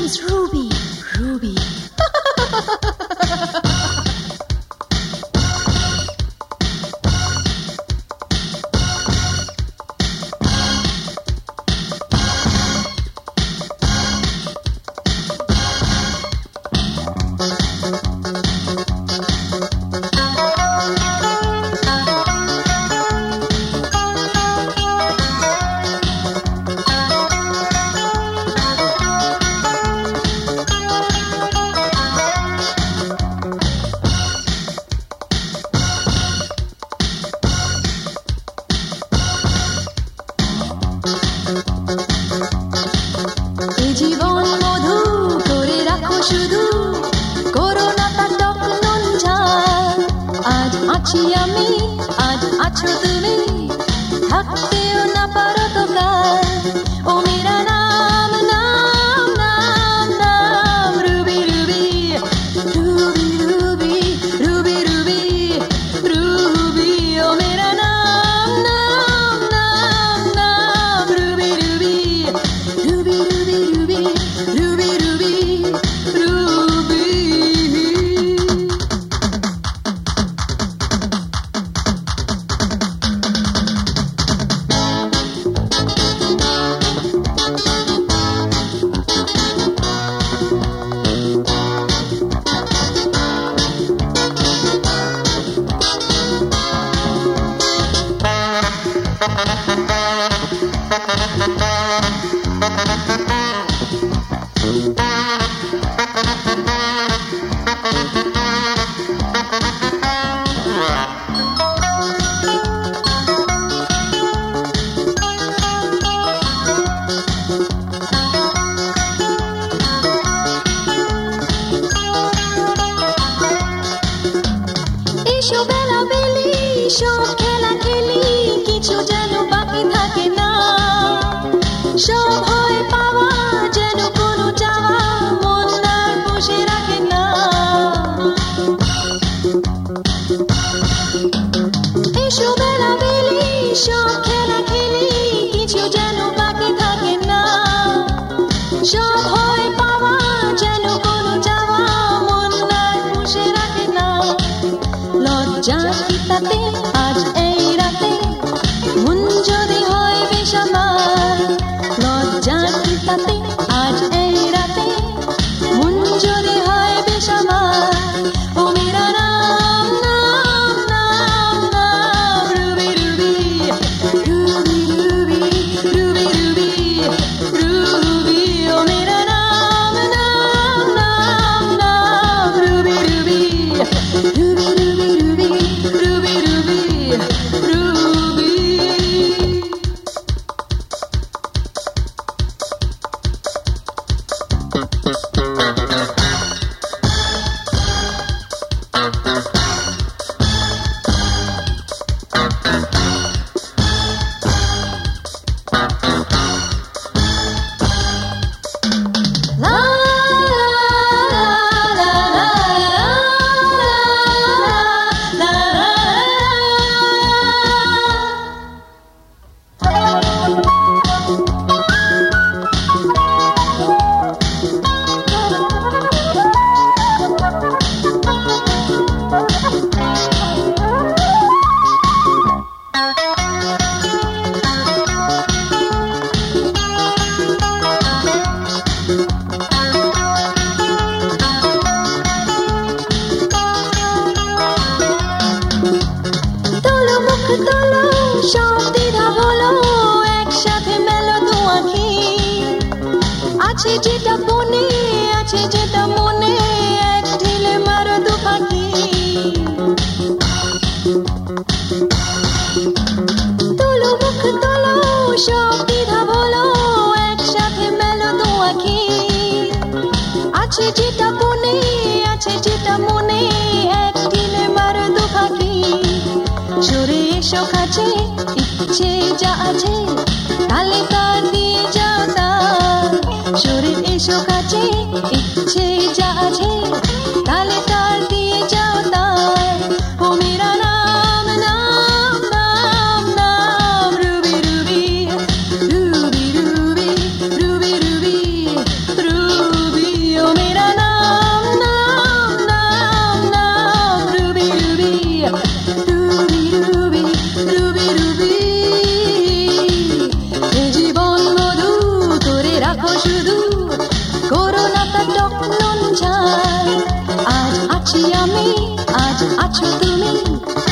name's Ruby. Ruby. জীবন মধু করে রাখো শুধু করোনা তাটক নুন ঝাল আজ আছি আমি আজ আছো তুমি থাকতেও না পারো তো কাল ও মেরা নাম নাম নাম নাম Ruby Ruby Ruby Ruby Ruby Ruby Ruby ও মেরা নাম নাম নাম নাম Ruby Ruby Ruby Ruby Ruby Ruby Ruby Ruby এসো বেলা বেলি সব খেলা খেলি কিছু যেন বাকি থাকে না সব হয় পাওয়া যেন কোনো চাওয়া মন আর বসে রাখে না এসো বেলা বেলি সব খেলা খেলি কিছু যেন বাকি থাকে না সব হয় পাওয়া যেন কোনো চাওয়া মন আর বসে রাখে না লজ্জা কি তাতে আজ এই রাতে মন যদি হয় বেসামাল লজ্জা কি তাতে আজ এই রাতে মন যদি হয় বেসামাল ও মেরা নাম নাম নাম নাম Ruby Ruby Ruby Ruby Ruby Ruby Ruby ও মেরা নাম নাম নাম নাম Ruby Ruby Ruby Ruby Ruby Ruby Ruby Ruby La la la তোলো মুখ তোলো সব দ্বিধা হলো একসাথে মেলো দু আঁখি আছে যেটা বনে আছে যেটা মনে এক ঢিলে মারো দু পাখি তোলো মুখ তোলো সব দ্বিধা হলো একসাথে মেলো দু আঁখি আছে যেটা বনে আছে যেটা মনে এক ঢিলে মারো দু পাখি সরে এসো কাছে ইচ্ছে যা আছে তালে তার দিয়ে যাও তার সরে এসো কাছে ইচ্ছে যা আছে তালে তার দিয়ে যাও তার ও মেরা নাম নাম নাম নাম Ruby Ruby Ruby Ruby Ruby Ruby Ruby আছো তুমি